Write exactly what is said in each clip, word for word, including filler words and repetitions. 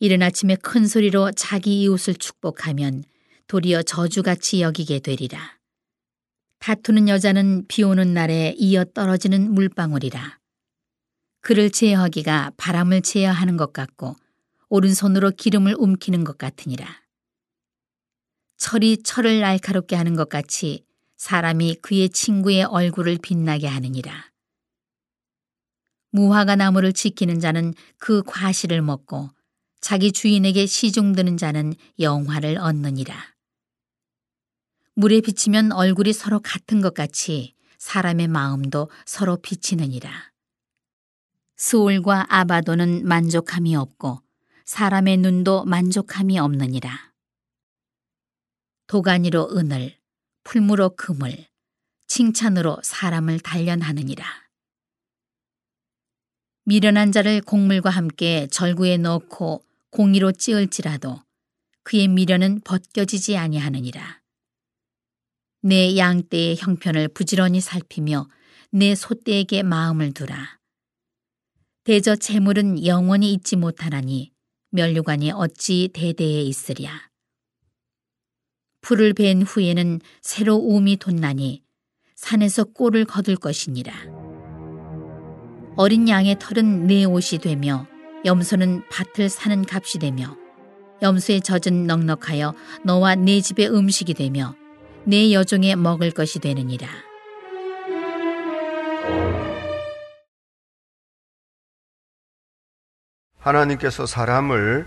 이른 아침에 큰 소리로 자기 이웃을 축복하면 도리어 저주같이 여기게 되리라. 다투는 여자는 비 오는 날에 이어 떨어지는 물방울이라. 그를 제어하기가 바람을 제어하는 것 같고 오른손으로 기름을 움키는 것 같으니라. 철이 철을 날카롭게 하는 것 같이 사람이 그의 친구의 얼굴을 빛나게 하느니라. 무화과 나무를 지키는 자는 그 과실을 먹고 자기 주인에게 시중드는 자는 영화를 얻느니라. 물에 비치면 얼굴이 서로 같은 것 같이 사람의 마음도 서로 비치느니라. 스올과 아바도는 만족함이 없고 사람의 눈도 만족함이 없느니라. 도가니로 은을, 풀무로 금을, 칭찬으로 사람을 단련하느니라. 미련한 자를 곡물과 함께 절구에 넣고 공의로 찌을지라도 그의 미련은 벗겨지지 아니하느니라. 내 양떼의 형편을 부지런히 살피며 내 소떼에게 마음을 두라. 대저 재물은 영원히 잊지 못하나니 면류관이 어찌 대대에 있으랴. 풀을 벤 후에는 새로 우음이 돋나니 산에서 꼴을 거둘 것이니라. 어린 양의 털은 내 옷이 되며 염소는 밭을 사는 값이 되며 염소의 젖은 넉넉하여 너와 내 집의 음식이 되며 내 여종의 먹을 것이 되느니라. 하나님께서 사람을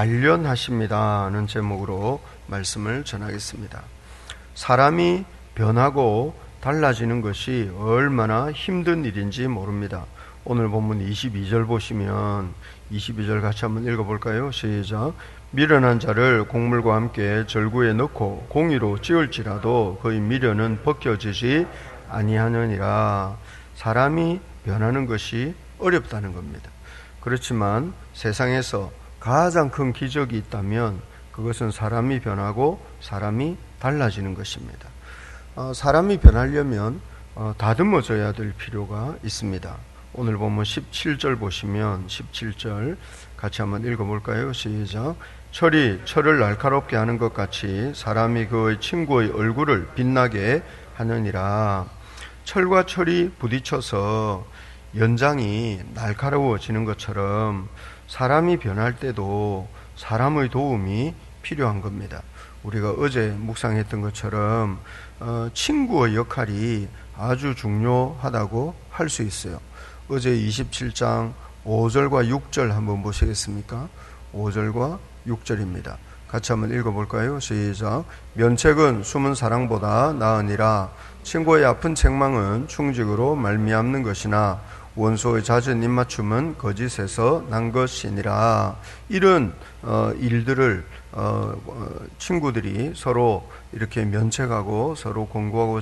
단련하십니다는 제목으로 말씀을 전하겠습니다. 사람이 변하고 달라지는 것이 얼마나 힘든 일인지 모릅니다. 오늘 본문 이십이 절 보시면 이십이 절 같이 한번 읽어볼까요? 시작. 미련한 자를 곡물과 함께 절구에 넣고 공의로 찌을지라도 그의 미련은 벗겨지지 아니하느니라. 사람이 변하는 것이 어렵다는 겁니다. 그렇지만 세상에서 가장 큰 기적이 있다면 그것은 사람이 변하고 사람이 달라지는 것입니다. 어, 사람이 변하려면 어, 다듬어져야 될 필요가 있습니다. 오늘 보면 십칠 절 보시면 십칠 절 같이 한번 읽어볼까요? 시작. 철이 철을 날카롭게 하는 것 같이 사람이 그의 친구의 얼굴을 빛나게 하느니라. 철과 철이 부딪혀서 연장이 날카로워지는 것처럼 사람이 변할 때도 사람의 도움이 필요한 겁니다. 우리가 어제 묵상했던 것처럼 어, 친구의 역할이 아주 중요하다고 할 수 있어요. 어제 이십칠 장 오 절과 육 절 한번 보시겠습니까? 오 절과 육 절입니다. 같이 한번 읽어볼까요? 시작. 면책은 숨은 사랑보다 나으니라. 친구의 아픈 책망은 충직으로 말미암는 것이나 원수의 잦은 입맞춤은 거짓에서 난 것이니라. 이런 어, 일들을 어, 어, 친구들이 서로 이렇게 면책하고 서로 공고하고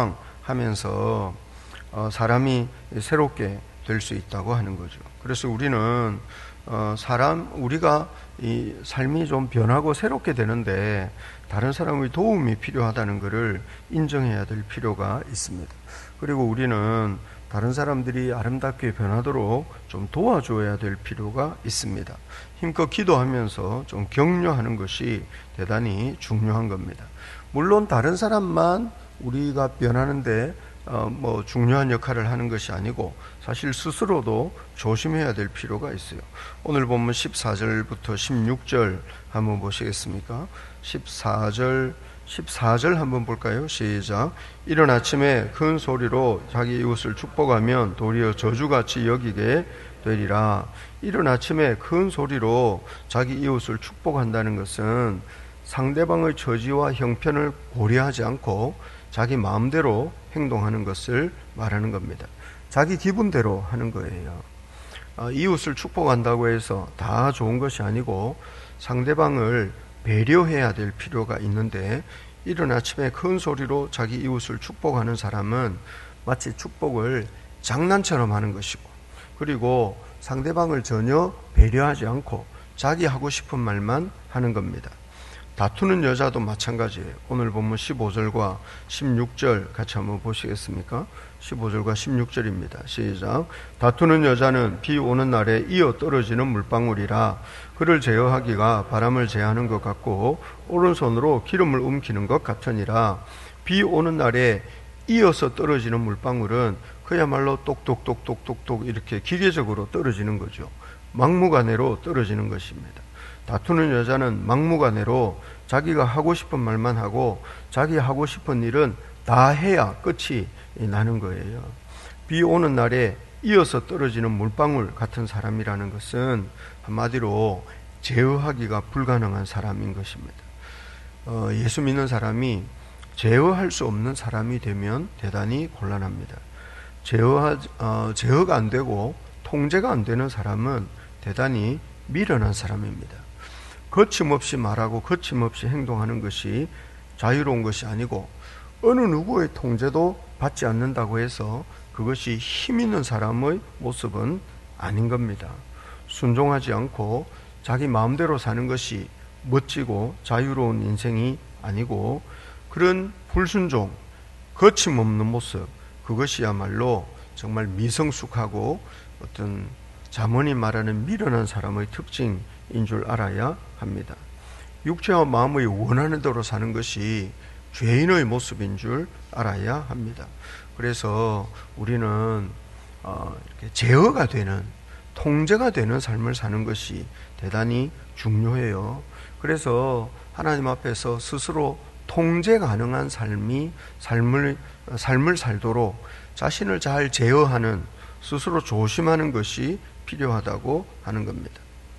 책망하면서 어, 사람이 새롭게 될 수 있다고 하는 거죠. 그래서 우리는 어, 사람 우리가 이 삶이 좀 변하고 새롭게 되는데 다른 사람의 도움이 필요하다는 것을 인정해야 될 필요가 있습니다. 그리고 우리는 다른 사람들이 아름답게 변하도록 좀 도와줘야 될 필요가 있습니다. 힘껏 기도하면서 좀 격려하는 것이 대단히 중요한 겁니다. 물론 다른 사람만 우리가 변하는데 어, 뭐 중요한 역할을 하는 것이 아니고 사실 스스로도 조심해야 될 필요가 있어요. 오늘 보면 십사 절부터 십육 절 한번 보시겠습니까? 십사 절 십사 절 한번 볼까요? 시작. 이른 아침에 큰 소리로 자기 이웃을 축복하면 도리어 저주같이 여기게 되리라. 이른 아침에 큰 소리로 자기 이웃을 축복한다는 것은 상대방의 처지와 형편을 고려하지 않고 자기 마음대로 행동하는 것을 말하는 겁니다. 자기 기분대로 하는 거예요. 아, 이웃을 축복한다고 해서 다 좋은 것이 아니고 상대방을 배려해야 될 필요가 있는데 이른 아침에 큰 소리로 자기 이웃을 축복하는 사람은 마치 축복을 장난처럼 하는 것이고 그리고 상대방을 전혀 배려하지 않고 자기 하고 싶은 말만 하는 겁니다. 다투는 여자도 마찬가지예요. 오늘 본문 십오 절과 십육 절 같이 한번 보시겠습니까? 십오 절과 십육 절입니다. 시작. 다투는 여자는 비 오는 날에 이어 떨어지는 물방울이라 그를 제어하기가 바람을 제하는 것 같고 오른손으로 기름을 움키는 것 같으니라. 비 오는 날에 이어서 떨어지는 물방울은 그야말로 똑똑똑똑똑똑 이렇게 기계적으로 떨어지는 거죠. 막무가내로 떨어지는 것입니다. 다투는 여자는 막무가내로 자기가 하고 싶은 말만 하고 자기 하고 싶은 일은 다 해야 끝이 나는 거예요. 비 오는 날에 이어서 떨어지는 물방울 같은 사람이라는 것은 한마디로 제어하기가 불가능한 사람인 것입니다. 어, 예수 믿는 사람이 제어할 수 없는 사람이 되면 대단히 곤란합니다. 제어하, 어, 제어가 안 되고 통제가 안 되는 사람은 대단히 미련한 사람입니다. 거침없이 말하고 거침없이 행동하는 것이 자유로운 것이 아니고 어느 누구의 통제도 받지 않는다고 해서 그것이 힘 있는 사람의 모습은 아닌 겁니다. 순종하지 않고 자기 마음대로 사는 것이 멋지고 자유로운 인생이 아니고 그런 불순종, 거침없는 모습, 그것이야말로 정말 미성숙하고 어떤 잠언이 말하는 미련한 사람의 특징인 줄 알아야 합니다. 육체와 마음의 원하는 대로 사는 것이 죄인의 모습인 줄 알아야 합니다. 그래서 우리는 어, 이렇게 제어가 되는, 통제가 되는 삶을 사는 것이 대단히 중요해요. 그래서 하나님 앞에서 스스로 통제 가능한 삶이 삶을 삶을 살도록 자신을 잘 제어하는, 스스로 조심하는 것이 필요하다고 하는 겁니다.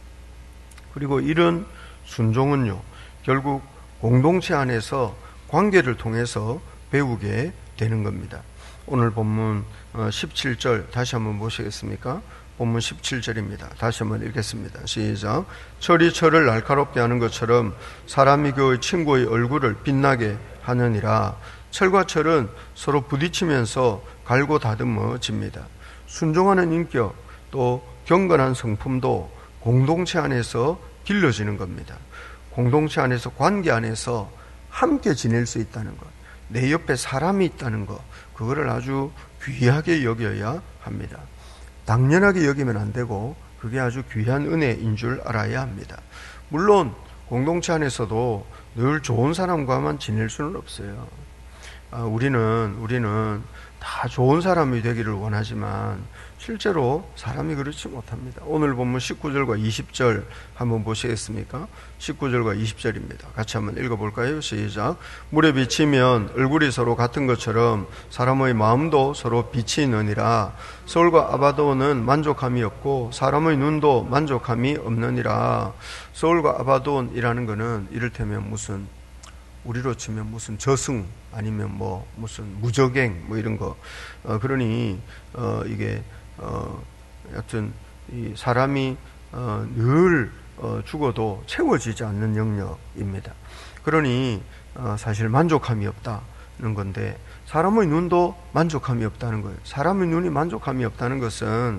그리고 이런 순종은요, 결국 공동체 안에서 관계를 통해서 배우게 되는 겁니다. 오늘 본문 십칠 절 다시 한번 보시겠습니까? 본문 십칠 절입니다. 다시 한번 읽겠습니다. 시작. 철이 철을 날카롭게 하는 것처럼 사람이 그의 친구의 얼굴을 빛나게 하느니라. 철과 철은 서로 부딪히면서 갈고 다듬어집니다. 순종하는 인격, 또 경건한 성품도 공동체 안에서 길러지는 겁니다. 공동체 안에서, 관계 안에서 함께 지낼 수 있다는 것, 내 옆에 사람이 있다는 것, 그거를 아주 귀하게 여겨야 합니다. 당연하게 여기면 안 되고 그게 아주 귀한 은혜인 줄 알아야 합니다. 물론 공동체 안에서도 늘 좋은 사람과만 지낼 수는 없어요. 아, 우리는 우리는 다 좋은 사람이 되기를 원하지만 실제로 사람이 그렇지 못합니다. 오늘 본문 십구 절과 이십 절 한번 보시겠습니까? 십구 절과 이십 절입니다. 같이 한번 읽어볼까요? 시작. 물에 비치면 얼굴이 서로 같은 것처럼 사람의 마음도 서로 비치느니라. 서울과 아바돈은 만족함이 없고 사람의 눈도 만족함이 없느니라. 서울과 아바돈이라는 것은 이를테면 무슨, 우리로 치면 무슨 저승 아니면 뭐 무슨 무적행 뭐 이런 거. 어, 그러니 어, 이게 어, 여튼 이 사람이 어, 늘 어, 죽어도 채워지지 않는 영역입니다. 그러니 어, 사실 만족함이 없다는 건데 사람의 눈도 만족함이 없다는 거예요. 사람의 눈이 만족함이 없다는 것은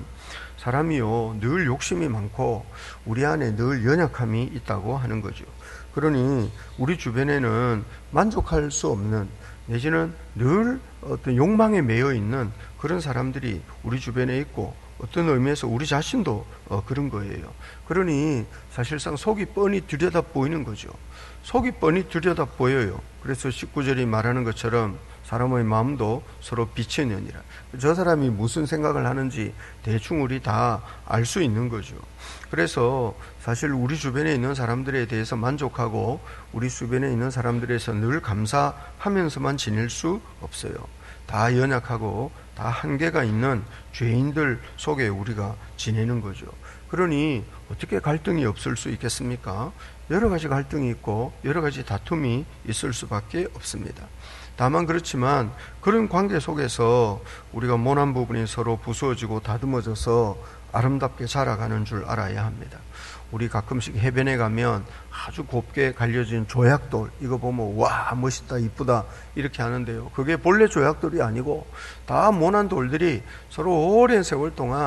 사람이요 늘 욕심이 많고 우리 안에 늘 연약함이 있다고 하는 거죠. 그러니 우리 주변에는 만족할 수 없는, 내지는 늘 어떤 욕망에 매여 있는 그런 사람들이 우리 주변에 있고 어떤 의미에서 우리 자신도 어 그런 거예요. 그러니 사실상 속이 뻔히 들여다 보이는 거죠. 속이 뻔히 들여다 보여요. 그래서 십구 절이 말하는 것처럼 사람의 마음도 서로 비치느니라. 저 사람이 무슨 생각을 하는지 대충 우리 다 알 수 있는 거죠. 그래서 사실 우리 주변에 있는 사람들에 대해서 만족하고 우리 주변에 있는 사람들에서 늘 감사하면서만 지낼 수 없어요. 다 연약하고 다 한계가 있는 죄인들 속에 우리가 지내는 거죠. 그러니 어떻게 갈등이 없을 수 있겠습니까? 여러 가지 갈등이 있고 여러 가지 다툼이 있을 수밖에 없습니다. 다만 그렇지만 그런 관계 속에서 우리가 모난 부분이 서로 부수어지고 다듬어져서 아름답게 자라가는 줄 알아야 합니다. 우리 가끔씩 해변에 가면 아주 곱게 갈려진 조약돌, 이거 보면 와 멋있다 이쁘다 이렇게 하는데요, 그게 본래 조약돌이 아니고 다 모난 돌들이 서로 오랜 세월 동안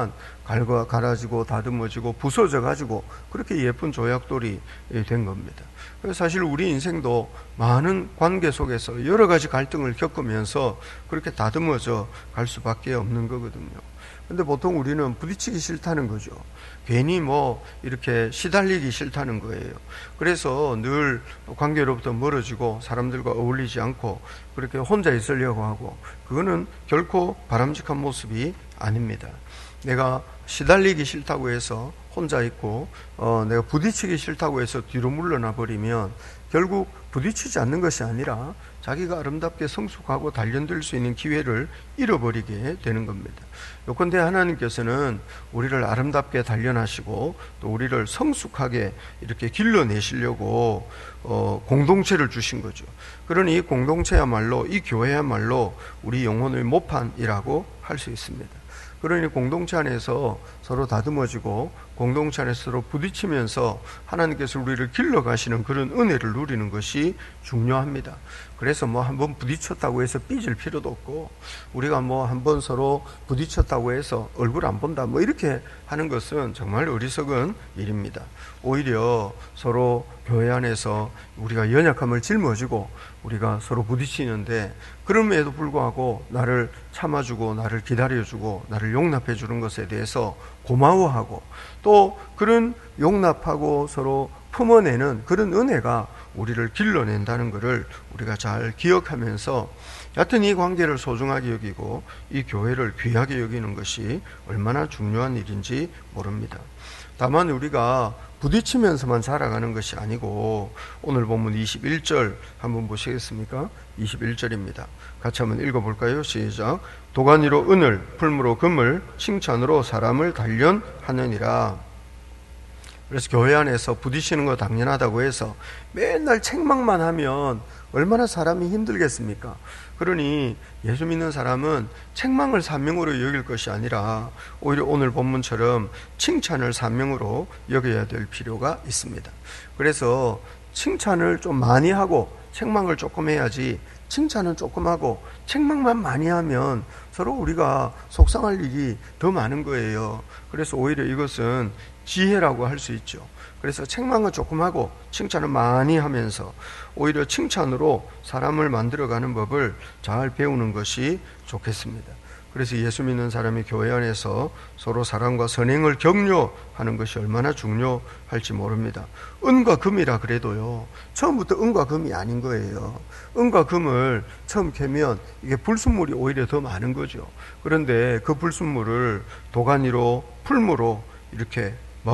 갈가, 갈아지고 다듬어지고 부서져 가지고 그렇게 예쁜 조약돌이 된 겁니다. 사실 우리 인생도 많은 관계 속에서 여러 가지 갈등을 겪으면서 그렇게 다듬어져 갈 수밖에 없는 거거든요. 근데 보통 우리는 부딪히기 싫다는 거죠. 괜히 뭐 이렇게 시달리기 싫다는 거예요. 그래서 늘 관계로부터 멀어지고 사람들과 어울리지 않고 그렇게 혼자 있으려고 하고, 그거는 결코 바람직한 모습이 아닙니다. 내가 시달리기 싫다고 해서 혼자 있고 어, 내가 부딪히기 싫다고 해서 뒤로 물러나 버리면 결국 부딪히지 않는 것이 아니라 자기가 아름답게 성숙하고 단련될 수 있는 기회를 잃어버리게 되는 겁니다. 요컨대 하나님께서는 우리를 아름답게 단련하시고 또 우리를 성숙하게 이렇게 길러내시려고 어, 공동체를 주신 거죠. 그러니 이 공동체야말로, 이 교회야말로 우리 영혼의 모판이라고 할 수 있습니다. 그러니 공동체 안에서 서로 다듬어지고 공동체 안에서 서로 부딪히면서 하나님께서 우리를 길러가시는 그런 은혜를 누리는 것이 중요합니다. 그래서 뭐 한번 부딪혔다고 해서 삐질 필요도 없고, 우리가 뭐 한번 서로 부딪혔다고 해서 얼굴 안 본다 뭐 이렇게 하는 것은 정말 어리석은 일입니다. 오히려 서로 교회 안에서 우리가 연약함을 짊어지고 우리가 서로 부딪히는데, 그럼에도 불구하고 나를 참아주고 나를 기다려주고 나를 용납해주는 것에 대해서 고마워하고, 또 그런 용납하고 서로 품어내는 그런 은혜가 우리를 길러낸다는 것을 우리가 잘 기억하면서, 여하튼 이 관계를 소중하게 여기고 이 교회를 귀하게 여기는 것이 얼마나 중요한 일인지 모릅니다. 다만 우리가 부딪히면서만 자라가는 것이 아니고, 오늘 본문 이십일 절 한번 보시겠습니까? 이십일 절입니다. 같이 한번 읽어볼까요? 시작. 도가니로 은을, 풀무로 금을, 칭찬으로 사람을 단련하느니라. 그래서 교회 안에서 부딪히는 거 당연하다고 해서 맨날 책망만 하면 얼마나 사람이 힘들겠습니까? 그러니 예수 믿는 사람은 책망을 사명으로 여길 것이 아니라 오히려 오늘 본문처럼 칭찬을 사명으로 여겨야 될 필요가 있습니다. 그래서 칭찬을 좀 많이 하고 책망을 조금 해야지, 칭찬은 조금 하고 책망만 많이 하면 서로 우리가 속상할 일이 더 많은 거예요. 그래서 오히려 이것은 지혜라고 할 수 있죠. 그래서 책망은 조금 하고 칭찬을 많이 하면서 오히려 칭찬으로 사람을 만들어가는 법을 잘 배우는 것이 좋겠습니다. 그래서 예수 믿는 사람이 교회 안에서 서로 사랑과 선행을 격려하는 것이 얼마나 중요할지 모릅니다. 은과 금이라 그래도요, 처음부터 은과 금이 아닌 거예요. 은과 금을 처음 캐면 이게 불순물이 오히려 더 많은 거죠. 그런데 그 불순물을 도가니로, 풀무로 이렇게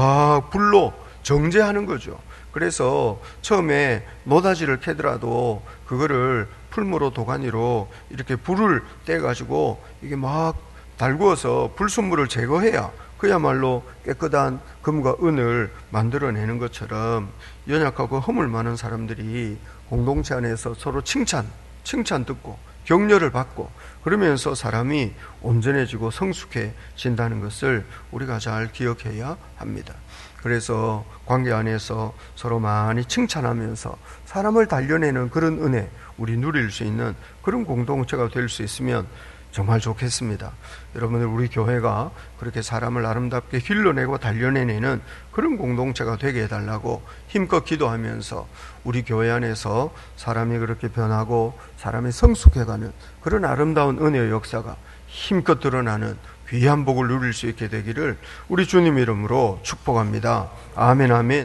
막 불로 정제하는 거죠. 그래서 처음에 노다지를 캐더라도 그거를 풀무로, 도가니로 이렇게 불을 떼가지고 이게 막 달구어서 불순물을 제거해야 그야말로 깨끗한 금과 은을 만들어내는 것처럼, 연약하고 허물 많은 사람들이 공동체 안에서 서로 칭찬, 칭찬 듣고 격려를 받고 그러면서 사람이 온전해지고 성숙해진다는 것을 우리가 잘 기억해야 합니다. 그래서 관계 안에서 서로 많이 칭찬하면서 사람을 단련해내는 그런 은혜, 우리 누릴 수 있는 그런 공동체가 될 수 있으면 정말 좋겠습니다. 여러분들, 우리 교회가 그렇게 사람을 아름답게 길러내고 단련해내는 그런 공동체가 되게 해달라고 힘껏 기도하면서 우리 교회 안에서 사람이 그렇게 변하고 사람이 성숙해가는 그런 아름다운 은혜의 역사가 힘껏 드러나는 귀한 복을 누릴 수 있게 되기를 우리 주님 이름으로 축복합니다. 아멘, 아멘.